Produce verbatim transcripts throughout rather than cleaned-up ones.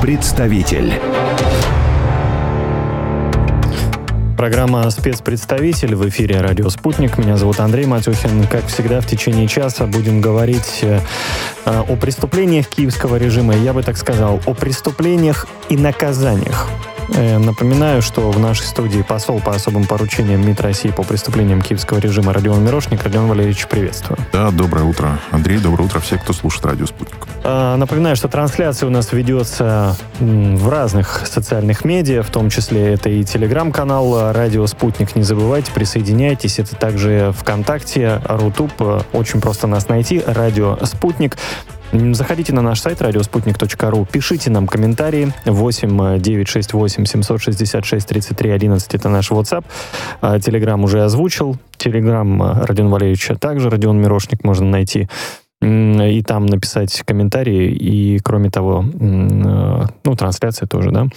Спецпредставитель. Программа «Спецпредставитель» в эфире «Радио Спутник». Меня зовут Андрей Матюхин. Как всегда, в течение часа будем говорить э, о преступлениях киевского режима. Я бы так сказал, о преступлениях и наказаниях. Э, напоминаю, что в нашей студии посол по особым поручениям МИД России по преступлениям киевского режима Родион Мирошник. Родион Валерьевич, приветствую. Да, доброе утро, Андрей. Доброе утро все, кто слушает «Радио Спутник». Э, напоминаю, что трансляция у нас ведется м, в разных социальных медиа, в том числе это и телеграм-канал «Радио Спутник». Не забывайте, присоединяйтесь. Это также ВКонтакте, Рутуб. Очень просто нас найти. «Радио Спутник». Заходите на наш сайт радиоспутник точка ру, пишите нам комментарии. восемь девятьсот шестьдесят восемь семьсот шестьдесят шесть тридцать три одиннадцать это наш WhatsApp. Телеграм уже озвучил. Телеграм Родиона Валерьевича также, Родион Мирошник, можно найти. И там написать комментарии. И, кроме того, ну, трансляция тоже, да.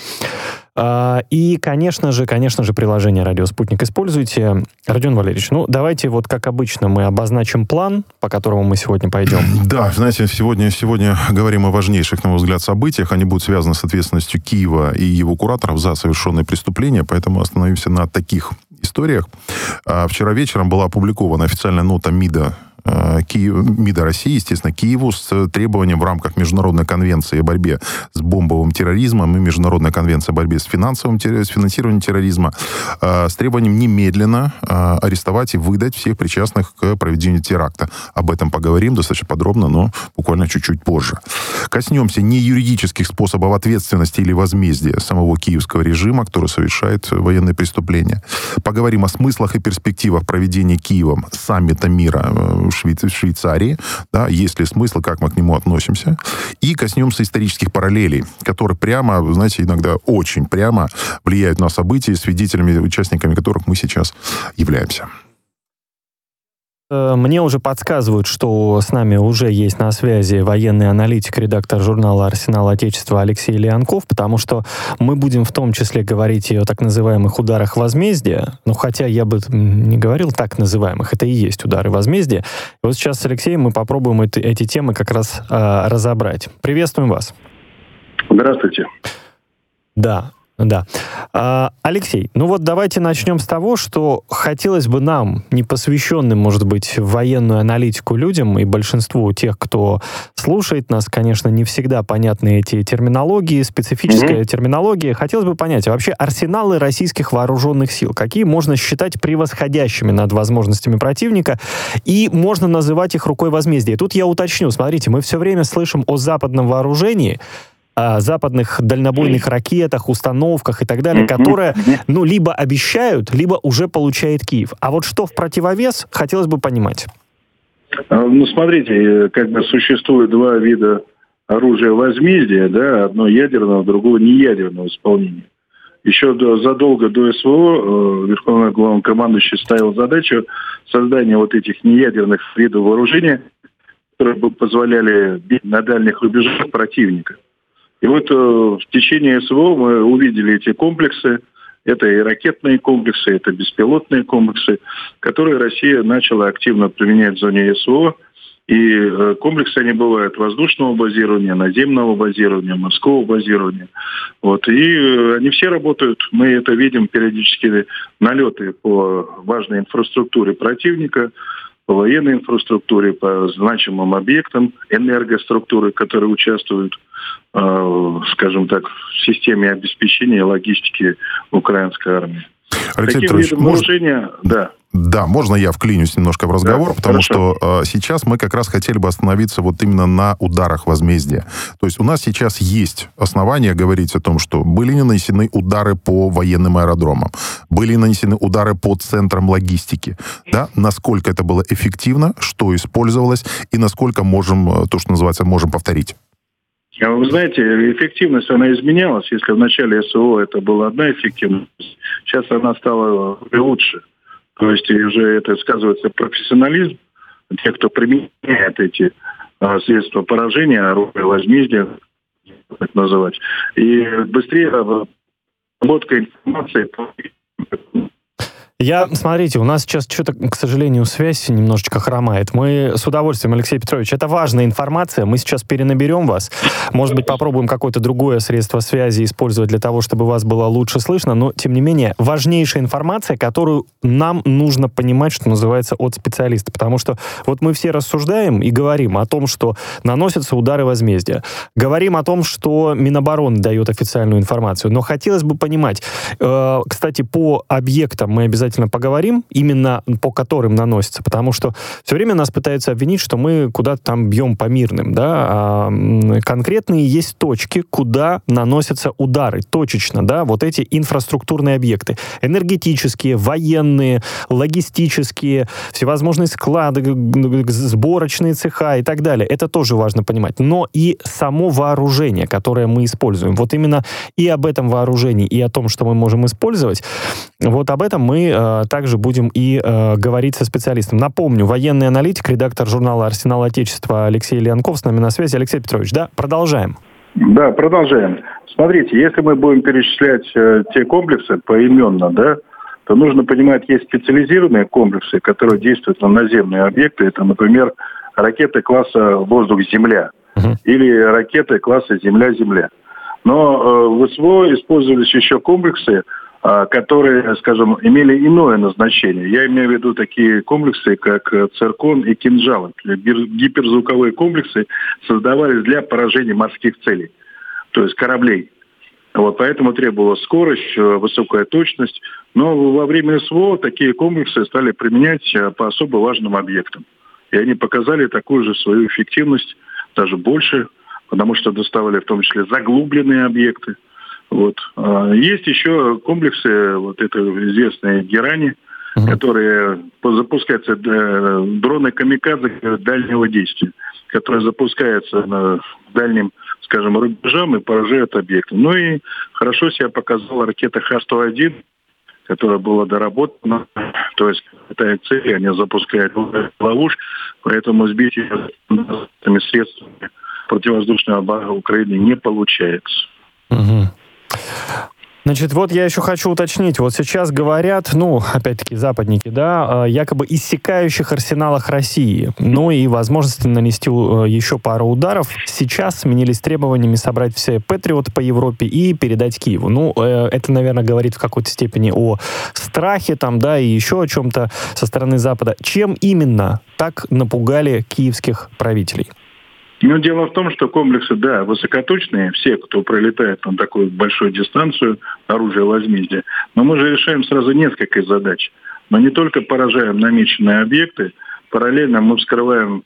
И, конечно же, конечно же, приложение «Радио Спутник» используйте. Родион Валерьевич, ну, давайте вот, как обычно, мы обозначим план, по которому мы сегодня пойдем. Да, знаете, сегодня, сегодня говорим о важнейших, на мой взгляд, событиях. Они будут связаны с ответственностью Киева и его кураторов за совершенные преступления, поэтому остановимся на таких историях. Вчера вечером была опубликована официальная нота МИДа Киев, МИДа России, естественно, Киеву с требованием в рамках Международной конвенции о борьбе с бомбовым терроризмом и Международной конвенции о борьбе с, финансовым, с финансированием терроризма, с требованием немедленно арестовать и выдать всех причастных к проведению теракта. Об этом поговорим достаточно подробно, но буквально чуть-чуть позже. Коснемся не юридических способов ответственности или возмездия самого киевского режима, который совершает военные преступления. Поговорим о смыслах и перспективах проведения Киевом саммита мира в Швейцарии, да, есть ли смысл, как мы к нему относимся, и коснемся исторических параллелей, которые прямо, знаете, иногда очень прямо влияют на события, свидетелями, участниками которых мы сейчас являемся. Мне уже подсказывают, что с нами уже есть на связи военный аналитик, редактор журнала «Арсенал Отечества» Алексей Леонков, потому что мы будем в том числе говорить и о так называемых ударах возмездия, ну, хотя я бы не говорил так называемых, это и есть удары возмездия. И вот сейчас с Алексеем мы попробуем эти, эти темы как раз э, разобрать. Приветствуем вас. Здравствуйте. Да. Да. А, Алексей, ну вот давайте начнем с того, что хотелось бы нам, непосвященным, может быть, в военную аналитику людям, и большинству тех, кто слушает нас, конечно, не всегда понятны эти терминологии, специфическая mm-hmm. терминология, хотелось бы понять, а вообще арсеналы российских вооруженных сил, какие можно считать превосходящими над возможностями противника, и можно называть их рукой возмездия. Тут я уточню, смотрите, мы все время слышим о западном вооружении, о западных дальнобойных ракетах, установках и так далее, которые, ну, либо обещают, либо уже получает Киев. А вот что в противовес, хотелось бы понимать. Ну, смотрите, как бы существует два вида оружия возмездия, да, одно ядерного, другое неядерного исполнения. Еще до, задолго до СВО Верховный Главнокомандующий ставил задачу создания вот этих неядерных видов вооружения, которые бы позволяли бить на дальних рубежах противника. И вот э, в течение СВО мы увидели эти комплексы. Это и ракетные комплексы, это беспилотные комплексы, которые Россия начала активно применять в зоне СВО. И э, комплексы, они бывают воздушного базирования, наземного базирования, морского базирования. Вот. И э, они все работают. Мы это видим периодически, налеты по важной инфраструктуре противника, по военной инфраструктуре, по значимым объектам энергоструктуры, которые участвуют, э, скажем так, в системе обеспечения логистики украинской армии. Алексей Таким видом может... вооружения, да. Да, можно я вклинюсь немножко в разговор, да, потому хорошо. что э, сейчас мы как раз хотели бы остановиться вот именно на ударах возмездия. То есть у нас сейчас есть основания говорить о том, что были нанесены удары по военным аэродромам, были нанесены удары по центрам логистики. Да? Насколько это было эффективно, что использовалось и насколько можем, то, что называется, можем повторить. Вы знаете, эффективность, она изменялась. Если в начале СВО это была одна эффективность, сейчас она стала лучше. То есть уже это сказывается профессионализм тех, кто применяет эти а, средства поражения, оружие возмездия, так называть. И быстрее обработка информации. Я, смотрите, у нас сейчас что-то, к сожалению, связь немножечко хромает. Мы с удовольствием, Алексей Петрович, это важная информация, мы сейчас перенаберем вас. Может быть, попробуем какое-то другое средство связи использовать для того, чтобы вас было лучше слышно, но, тем не менее, важнейшая информация, которую нам нужно понимать, что называется, от специалиста. Потому что вот мы все рассуждаем и говорим о том, что наносятся удары возмездия. Говорим о том, что Минобороны дает официальную информацию. Но хотелось бы понимать, э, кстати, по объектам мы обязательно поговорим, именно по которым наносится, потому что все время нас пытаются обвинить, что мы куда-то там бьем по мирным, да, а конкретные есть точки, куда наносятся удары, точечно, да, вот эти инфраструктурные объекты, энергетические, военные, логистические, всевозможные склады, сборочные цеха и так далее. Это тоже важно понимать. Но и само вооружение, которое мы используем, вот именно и об этом вооружении, и о том, что мы можем использовать, вот об этом мы также будем и э, говорить со специалистом. Напомню, военный аналитик, редактор журнала «Арсенал Отечества» Алексей Леонков с нами на связи. Алексей Петрович, да, продолжаем. Да, продолжаем. Смотрите, если мы будем перечислять э, те комплексы поименно, да, то нужно понимать, есть специализированные комплексы, которые действуют на наземные объекты. Это, например, ракеты класса «Воздух-Земля» uh-huh. или ракеты класса «Земля-Земля». Но э, в СВО использовались еще комплексы, которые, скажем, имели иное назначение. Я имею в виду такие комплексы, как «Циркон» и «Кинжал». Гиперзвуковые комплексы создавались для поражения морских целей, то есть кораблей. Вот, поэтому требовалась скорость, высокая точность. Но во время СВО такие комплексы стали применять по особо важным объектам. И они показали такую же свою эффективность, даже больше, потому что доставали в том числе заглубленные объекты. Вот. Есть еще комплексы, вот это известные «Герани», uh-huh. которые запускаются, дроны камикадзе дальнего действия, которые запускаются на дальним, скажем, рубежам и поражают объекты. Ну и хорошо себя показала ракета Х сто один, которая была доработана, то есть этой цели они запускают ловушки, поэтому сбить ее этими средствами противовоздушной обороны Украины не получается. Uh-huh. Значит, вот я еще хочу уточнить. Вот сейчас говорят, ну, опять-таки, западники, да, о якобы иссякающих арсеналах России. Ну и возможности нанести еще пару ударов. Сейчас сменились требованиями собрать все «Патриоты» по Европе и передать Киеву. Ну, это, наверное, говорит в какой-то степени о страхе там, да, и еще о чем-то со стороны Запада. Чем именно так напугали киевских правителей? Ну, дело в том, что комплексы, да, высокоточные, все, кто пролетает на такую большую дистанцию, оружие возмездия. Но мы же решаем сразу несколько задач. Мы не только поражаем намеченные объекты, параллельно мы вскрываем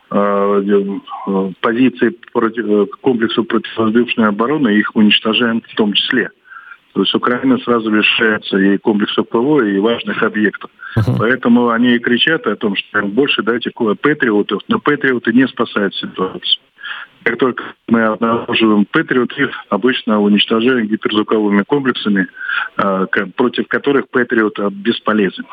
э, позиции против, комплексу противовоздушной обороны и их уничтожаем в том числе. То есть Украина сразу лишается и комплексов ПВО, и важных объектов. Uh-huh. Поэтому они и кричат о том, что больше дайте патриотов, но патриоты не спасают ситуацию. Как только мы обнаруживаем патриоты, обычно уничтожаем гиперзвуковыми комплексами, против которых патриот бесполезен.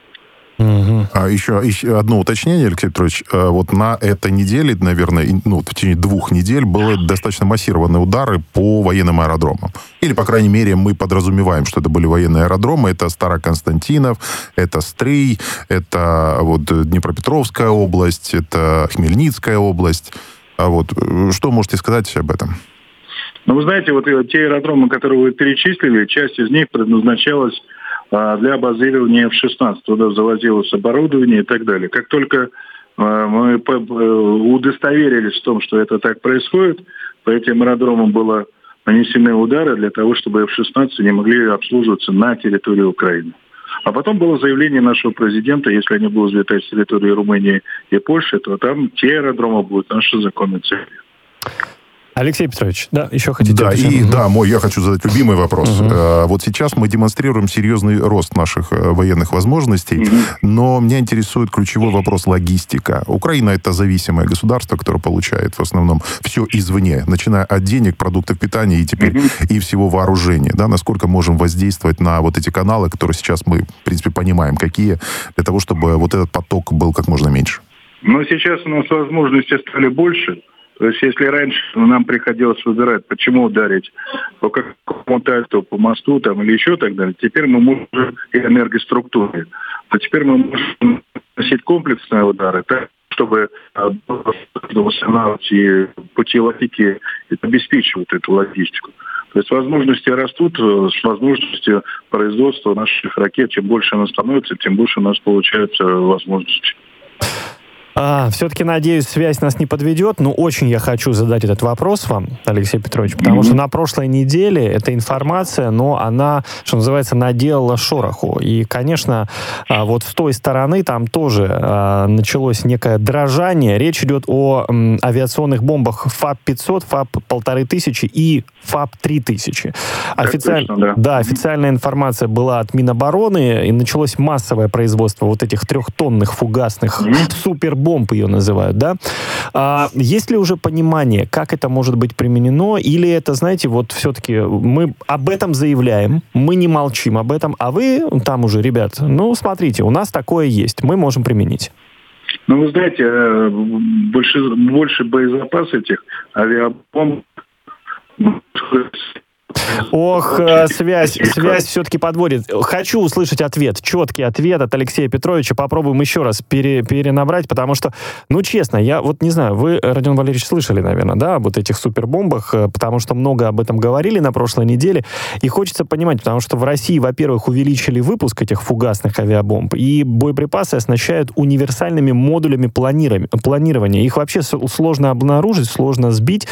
Угу. А еще, еще одно уточнение, Алексей Петрович. Вот на этой неделе, наверное, ну, в течение двух недель были достаточно массированные удары по военным аэродромам. Или, по крайней мере, мы подразумеваем, что это были военные аэродромы. Это Староконстантинов, это Стрий, это вот Днепропетровская область, это Хмельницкая область. А вот что можете сказать об этом? Ну, вы знаете, вот те аэродромы, которые вы перечислили, часть из них предназначалась для базирования эф шестнадцать. Туда завозилось оборудование и так далее. Как только мы удостоверились в том, что это так происходит, по этим аэродромам было нанесены удары для того, чтобы эф шестнадцать не могли обслуживаться на территории Украины. А потом было заявление нашего президента, если они будут взлетать с территории Румынии и Польши, то там те аэродромы будут нашей законной целью. Алексей Петрович, да, еще хотите? Да, отвечать? и, да, мой, я хочу задать любимый вопрос. Угу. Uh-huh. Вот сейчас мы демонстрируем серьезный рост наших военных возможностей, угу. Uh-huh. но меня интересует ключевой вопрос логистика. Украина — это зависимое государство, которое получает в основном все извне, начиная от денег, продуктов питания и теперь угу. Uh-huh. и всего вооружения. Да, насколько можем воздействовать на вот эти каналы, которые сейчас мы, в принципе, понимаем, какие, для того, чтобы вот этот поток был как можно меньше? Но сейчас у нас возможности стали больше. То есть, если раньше нам приходилось выбирать, почему ударить, по какому-то альту, по мосту там, или еще так далее, теперь мы можем и энергоструктуре. А теперь мы можем носить комплексные удары, так, чтобы восстанавливать и пути логики обеспечивать эту логистику. То есть возможности растут, с возможностью производства наших ракет. Чем больше она становится, тем больше у нас получается возможностей. А, все-таки, надеюсь, связь нас не подведет, но очень я хочу задать этот вопрос вам, Алексей Петрович, потому mm-hmm. что на прошлой неделе эта информация, но она, что называется, наделала шороху. И, конечно, вот с той стороны там тоже началось некое дрожание. Речь идет о м, авиационных бомбах ФАП пятьсот, ФАП полторы тысячи и ФАП три тысячи. Официаль... Точно, да. Да, официальная информация была от Минобороны, и началось массовое производство вот этих трехтонных фугасных mm-hmm. супербомб, бомб ее называют, да? А, есть ли уже понимание, как это может быть применено, или это, знаете, вот все-таки мы об этом заявляем, мы не молчим об этом, а вы там уже, ребят, ну, смотрите, у нас такое есть, мы можем применить. Ну, вы знаете, больше, больше боезапас этих авиабомб. Ох, связь, связь все-таки подводит. Хочу услышать ответ, четкий ответ от Алексея Петровича. Попробуем еще раз пере, перенабрать, потому что, ну, честно, я вот не знаю, вы, Родион Валерьевич, слышали, наверное, да, об вот этих супербомбах, потому что много об этом говорили на прошлой неделе, и хочется понимать, потому что в России, во-первых, увеличили выпуск этих фугасных авиабомб, и боеприпасы оснащают универсальными модулями планирования. Их вообще сложно обнаружить, сложно сбить,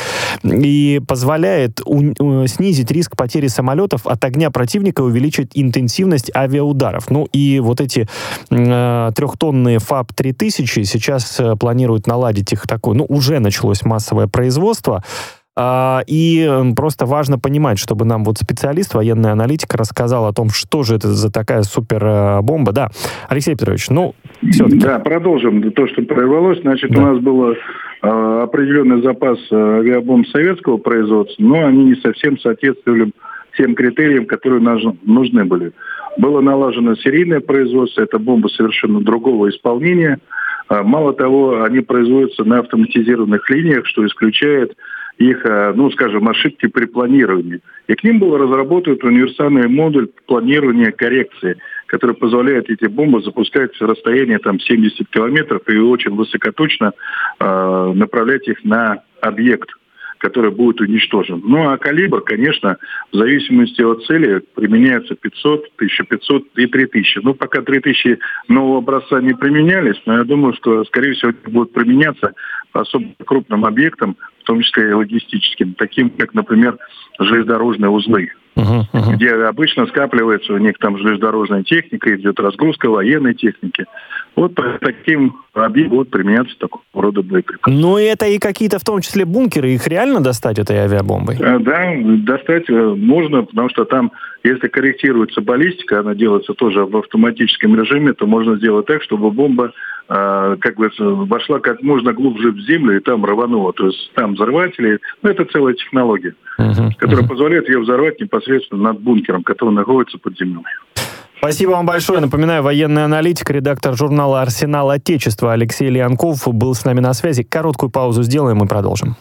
и позволяет у, снизить риск потери самолетов от огня противника и увеличить интенсивность авиаударов. Ну и вот эти э, трехтонные ФАП три тысячи сейчас э, планируют наладить их такое, ну уже началось массовое производство. Э, и просто важно понимать, чтобы нам вот специалист, военный аналитик рассказал о том, что же это за такая супербомба. Да, Алексей Петрович, ну все-таки. Да, продолжим то, что прорвалось. Значит, да. У нас было определенный запас авиабомб советского производства, но они не совсем соответствовали тем критериям, которые нужны были. Было налажено серийное производство, это бомбы совершенно другого исполнения. Мало того, они производятся на автоматизированных линиях, что исключает их, ну, скажем, ошибки при планировании. И к ним был разработан универсальный модуль планирования коррекции, который позволяет эти бомбы запускать с расстояния там, семьдесят километров и очень высокоточно э, направлять их на объект, который будет уничтожен. Ну а калибр, конечно, в зависимости от цели применяется пятьсот, тысяча пятьсот и три тысячи. Ну пока три тысячи нового образца не применялись, но я думаю, что, скорее всего, будут применяться по особо крупным объектам, в том числе и логистическим, таким как, например, железнодорожные узлы. Uh-huh, uh-huh. Где обычно скапливается у них там железнодорожная техника, идет разгрузка военной техники. Вот по таким объектам будут применяться такого рода боеприпасы. Ну, это и какие-то, в том числе, бункеры, их реально достать этой авиабомбой? Да, достать можно, потому что там, если корректируется баллистика, она делается тоже в автоматическом режиме, то можно сделать так, чтобы бомба, как бы, вошла как можно глубже в землю и там рванула. То есть там взрыватели, ну, это целая технология, uh-huh, которая uh-huh. позволяет ее взорвать непосредственно над бункером, который находится под землей. Спасибо вам большое. Напоминаю, военный аналитик, редактор журнала «Арсенал Отечества» Алексей Леонков был с нами на связи. Короткую паузу сделаем и продолжим.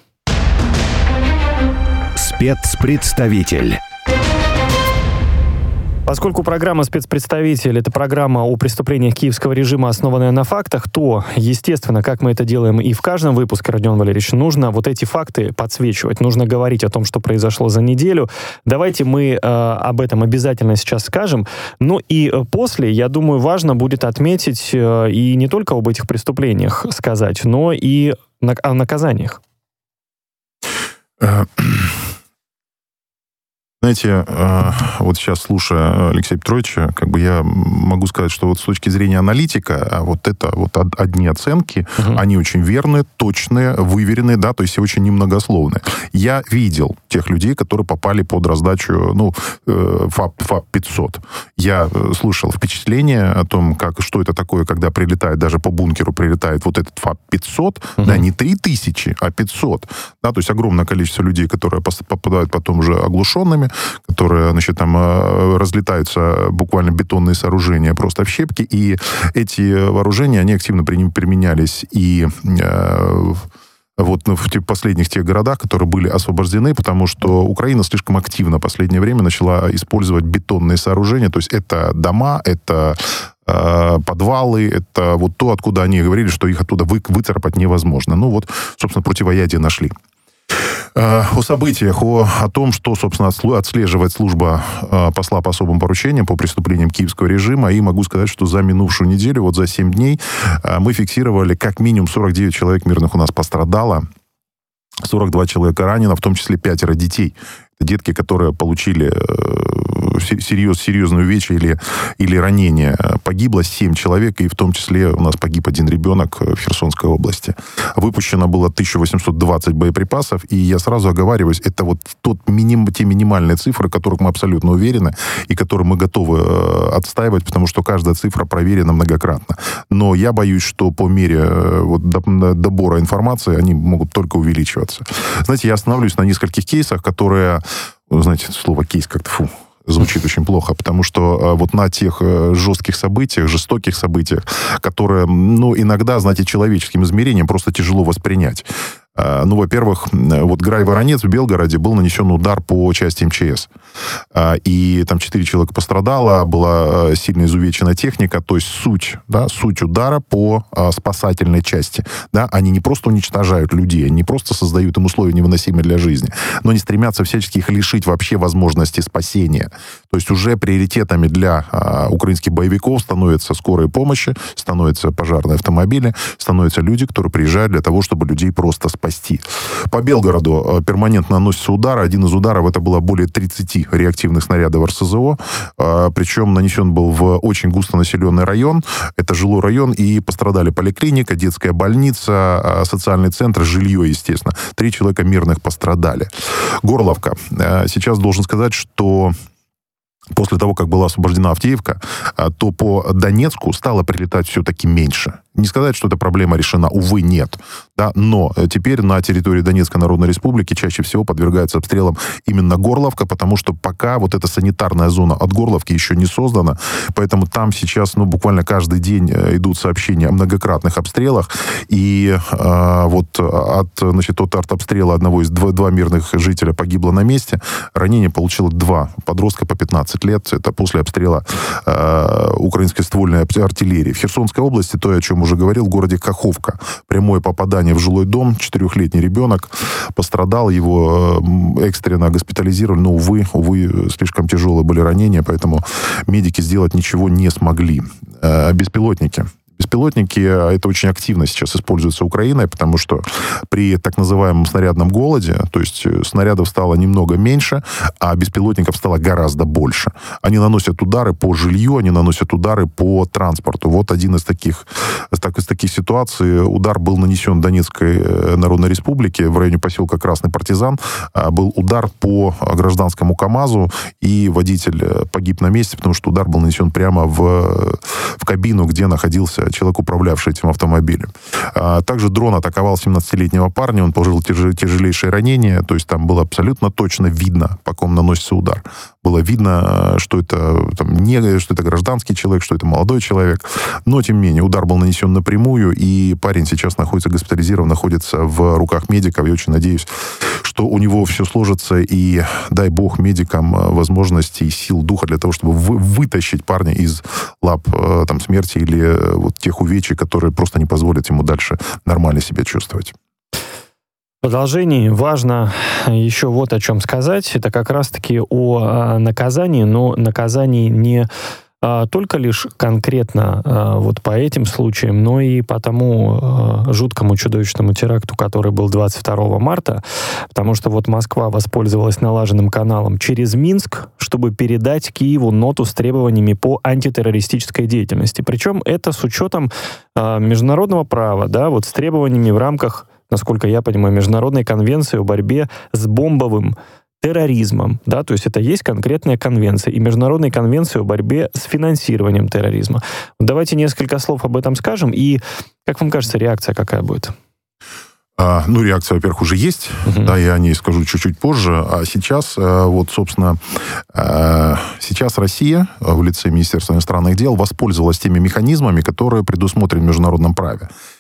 Спецпредставитель. Поскольку программа «Спецпредставитель» — это программа о преступлениях киевского режима, основанная на фактах, то, естественно, как мы это делаем и в каждом выпуске, Родион Валерьевич, нужно вот эти факты подсвечивать, нужно говорить о том, что произошло за неделю. Давайте мы э, об этом обязательно сейчас скажем. Ну и после, я думаю, важно будет отметить э, и не только об этих преступлениях сказать, но и на, о наказаниях. Знаете, вот сейчас, слушая Алексея Петровича, как бы я могу сказать, что вот с точки зрения аналитика, вот это вот одни оценки, uh-huh. они очень верные, точные, выверенные, да, то есть очень немногословные. Я видел тех людей, которые попали под раздачу, ну, ФАП, ФАП пятьсот. Я слушал впечатления о том, как, что это такое, когда прилетает, даже по бункеру прилетает вот этот ФАП пятьсот, uh-huh. да, не три тысячи, а пятьсот. Да, то есть огромное количество людей, которые попадают потом уже оглушенными, которые, значит, там разлетаются буквально бетонные сооружения просто в щепки, и эти вооружения, они активно применялись и э, вот в тех последних тех городах, которые были освобождены, потому что Украина слишком активно в последнее время начала использовать бетонные сооружения, то есть это дома, это э, подвалы, это вот то, откуда они говорили, что их оттуда вы, выцарапать невозможно. Ну вот, собственно, противоядие нашли. О событиях, о, о том, что, собственно, отслеживает служба э, посла по особым поручениям по преступлениям киевского режима. И могу сказать, что за минувшую неделю, вот за семь дней, э, мы фиксировали как минимум сорок девять человек мирных у нас пострадало, сорок два человека ранено, в том числе пятеро детей. Это детки, которые получили э, серьез, серьезные увечья или, или ранения. Погибло семь человек, и в том числе у нас погиб один ребенок в Херсонской области. Выпущено было тысяча восемьсот двадцать боеприпасов, и я сразу оговариваюсь, это вот тот миним, те минимальные цифры, в которых мы абсолютно уверены, и которые мы готовы э, отстаивать, потому что каждая цифра проверена многократно. Но я боюсь, что по мере э, вот, до, добора информации они могут только увеличиваться. Знаете, я остановлюсь на нескольких кейсах, которые... Знаете, слово «кейс» как-то, фу, звучит очень плохо, потому что вот на тех жестких событиях, жестоких событиях, которые, ну, иногда, знаете, человеческим измерением просто тяжело воспринять. Ну, во-первых, вот Грай-Воронец в Белгороде был нанесен удар по части эм че эс. И там четыре человека пострадало, была сильно изувечена техника. То есть суть, да, суть удара по спасательной части. Да, они не просто уничтожают людей, они не просто создают им условия невыносимые для жизни, но они стремятся всячески их лишить вообще возможности спасения. То есть уже приоритетами для а, украинских боевиков становятся скорые помощи, становятся пожарные автомобили, становятся люди, которые приезжают для того, чтобы людей просто спасти. По Белгороду перманентно наносится удар. Один из ударов, это было более тридцати реактивных снарядов эр эс зэ о. Причем нанесен был в очень густонаселенный район. Это жилой район, и пострадали поликлиника, детская больница, социальный центр, жилье, естественно. Три человека мирных пострадали. Горловка. Сейчас должен сказать, что после того, как была освобождена Авдеевка, то по Донецку стало прилетать все-таки меньше. Не сказать, что эта проблема решена, увы, нет. Да? Но теперь на территории Донецкой Народной Республики чаще всего подвергается обстрелам именно Горловка, потому что пока вот эта санитарная зона от Горловки еще не создана, поэтому там сейчас, ну, буквально каждый день идут сообщения о многократных обстрелах, и э, вот от, значит, от артобстрела одного из два, два мирных жителя погибло на месте, ранение получило два подростка по пятнадцать лет, это после обстрела э, украинской ствольной артиллерии. В Херсонской области, то, о чем уже говорил, в городе Каховка. Прямое попадание в жилой дом, четырехлетний ребенок пострадал, его экстренно госпитализировали, но, увы, увы, слишком тяжелые были ранения, поэтому медики сделать ничего не смогли. Беспилотники. Беспилотники, это очень активно сейчас используются Украиной, потому что при так называемом снарядном голоде, то есть снарядов стало немного меньше, а беспилотников стало гораздо больше. Они наносят удары по жилью, они наносят удары по транспорту. Вот один из таких, так, из таких ситуаций. Удар был нанесен Донецкой Народной Республике в районе поселка Красный Партизан. Был удар по гражданскому КАМАЗу, и водитель погиб на месте, потому что удар был нанесен прямо в, в кабину, где находился человек, управлявший этим автомобилем. А также дрон атаковал семнадцатилетнего парня, он получил тяжелейшее ранение, то есть там было абсолютно точно видно, по ком наносится удар. Было видно, что это, там, не, что это гражданский человек, что это молодой человек, но, тем не менее, удар был нанесен напрямую, и парень сейчас находится госпитализирован, находится в руках медиков. Я очень надеюсь, что у него все сложится, и дай бог медикам возможности и сил духа для того, чтобы вы, вытащить парня из лап там, смерти или вот тех увечий, которые просто не позволят ему дальше нормально себя чувствовать. В продолжении важно еще вот о чем сказать. Это как раз-таки о наказании, но наказании не а, только лишь конкретно а, вот по этим случаям, но и по тому а, жуткому чудовищному теракту, который был двадцать второго марта, потому что вот Москва воспользовалась налаженным каналом через Минск, чтобы передать Киеву ноту с требованиями по антитеррористической деятельности. Причем это с учетом а, международного права, да, вот с требованиями в рамках, насколько я понимаю, Международной конвенции о борьбе с бомбовым терроризмом, да, то есть это есть конкретная конвенция, и Международная конвенция о борьбе с финансированием терроризма. Давайте несколько слов об этом скажем, и, как вам кажется, реакция какая будет? А, ну, реакция, во-первых, уже есть, uh-huh. да, я о ней скажу чуть-чуть позже, а сейчас, вот, собственно, сейчас Россия в лице Министерства иностранных дел воспользовалась теми механизмами, которые предусмотрены в международном праве.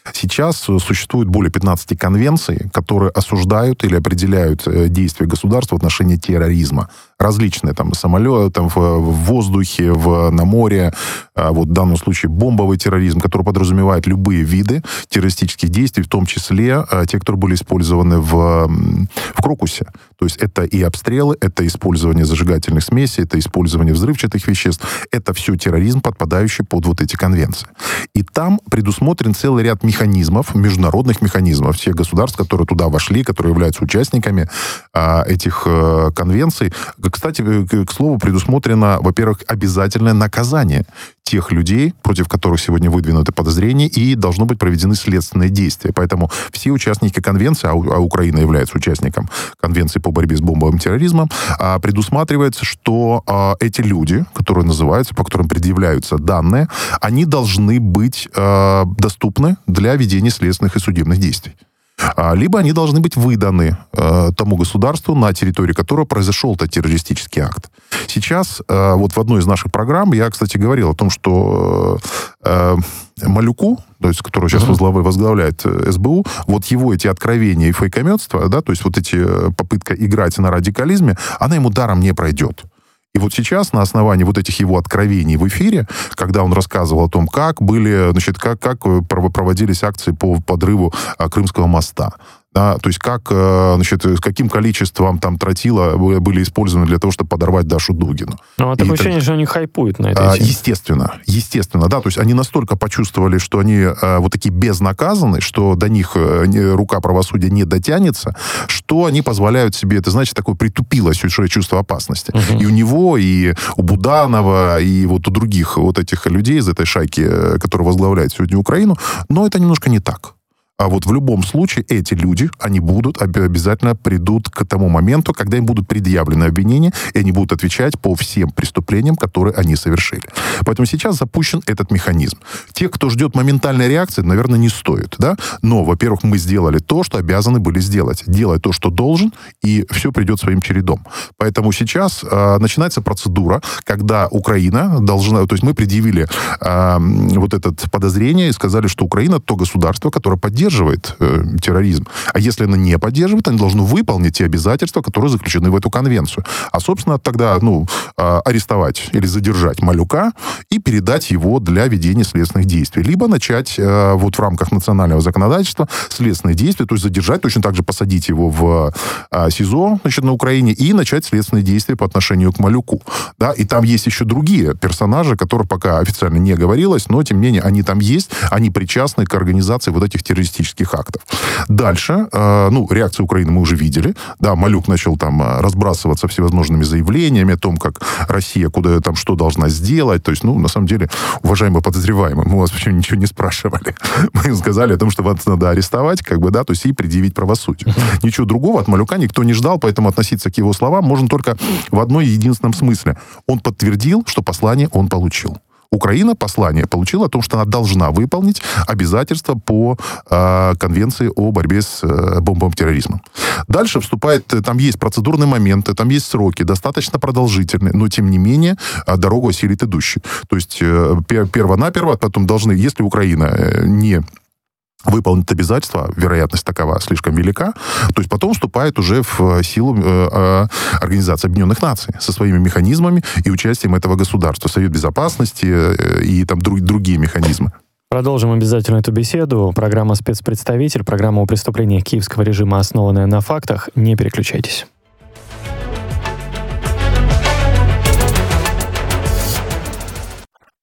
Сейчас существует более пятнадцати конвенций, которые осуждают или определяют действия государства в отношении терроризма. Различные, там, самолеты, там, в, в воздухе, в, на море, вот в данном случае бомбовый терроризм, который подразумевает любые виды террористических действий, в том числе те, которые были использованы в, в Крокусе. То есть это и обстрелы, это использование зажигательных смесей, это использование взрывчатых веществ. Это все терроризм, подпадающий под вот эти конвенции. И там предусмотрен целый ряд механизмов, международных механизмов, тех государств, которые туда вошли, которые являются участниками а, этих а, конвенций. Кстати, к слову, предусмотрено, во-первых, обязательное наказание тех людей, против которых сегодня выдвинуты подозрения, и должно быть проведены следственные действия. Поэтому все участники конвенции, а Украина является участником конвенции по борьбе с бомбовым терроризмом, предусматривается, что эти люди, которые называются, по которым предъявляются данные, они должны быть доступны для ведения следственных и судебных действий. Либо они должны быть выданы э, тому государству, на территории которого произошел этот террористический акт. Сейчас, э, вот в одной из наших программ, я, кстати, говорил о том, что э, Малюку, то есть, который сейчас uh-huh. возглавляет эс бэ у, вот его эти откровения и фейкометства, да, то есть вот эти попытка играть на радикализме, она ему даром не пройдет. И вот сейчас на основании вот этих его откровений в эфире, когда он рассказывал о том, как были, значит, как, как проводились акции по подрыву Крымского моста, да, то есть как, значит, с каким количеством там тротила были использованы для того, чтобы подорвать Дашу Дугину. Ну, а такое и, ощущение, так... что они хайпуют на этой теме. Естественно, естественно, да, то есть они настолько почувствовали, что они а, вот такие безнаказаны, что до них а, не, рука правосудия не дотянется, что они позволяют себе, это, значит, такое притупилось чувство опасности. Uh-huh. И у него, и у Буданова, и вот у других вот этих людей из этой шайки, которые возглавляют сегодня Украину, но это немножко не так. А вот в любом случае эти люди, они будут, обязательно придут к тому моменту, когда им будут предъявлены обвинения, и они будут отвечать по всем преступлениям, которые они совершили. Поэтому сейчас запущен этот механизм. Тех, кто ждет моментальной реакции, наверное, не стоит, да? Но, во-первых, мы сделали то, что обязаны были сделать. Делать то, что должен, и все придет своим чередом. Поэтому сейчас э, начинается процедура, когда Украина должна... То есть мы предъявили э, вот это подозрение и сказали, что Украина то государство, которое поддерживает поддерживает э, терроризм. А если она не поддерживает, они должны выполнить те обязательства, которые заключены в эту конвенцию. А, собственно, тогда, ну, э, арестовать или задержать Малюка и передать его для ведения следственных действий. Либо начать э, вот в рамках национального законодательства следственные действия, то есть задержать, точно так же посадить его в э, СИЗО, значит, на Украине, и начать следственные действия по отношению к Малюку. Да? И там есть еще другие персонажи, которые пока официально не говорилось, но, тем не менее, они там есть, они причастны к организации вот этих террористических актов. Дальше, э, ну, реакцию Украины мы уже видели. Да, Малюк начал там разбрасываться всевозможными заявлениями о том, как Россия куда там что должна сделать. То есть, ну, на самом деле, уважаемые подозреваемые, мы вас вообще ничего не спрашивали. Мы им сказали о том, что вас надо арестовать, как бы, да, то есть и предъявить правосудие. Uh-huh. Ничего другого от Малюка никто не ждал, поэтому относиться к его словам можно только в одной единственном смысле. Он подтвердил, что послание он получил. Украина послание получила о том, что она должна выполнить обязательства по э, конвенции о борьбе с э, бомбовым терроризмом. Дальше вступает, там есть процедурные моменты, там есть сроки, достаточно продолжительные, но, тем не менее, дорогу осилит идущий. То есть, э, перво-наперво, потом должны, если Украина не выполнит обязательства, вероятность такова слишком велика, то есть потом вступает уже в силу э, Организация Объединенных Наций со своими механизмами и участием этого государства, Совет Безопасности э, и там друг, другие механизмы. Продолжим обязательно эту беседу. Программа «Спецпредставитель», программа о преступлениях киевского режима, основанная на фактах. Не переключайтесь.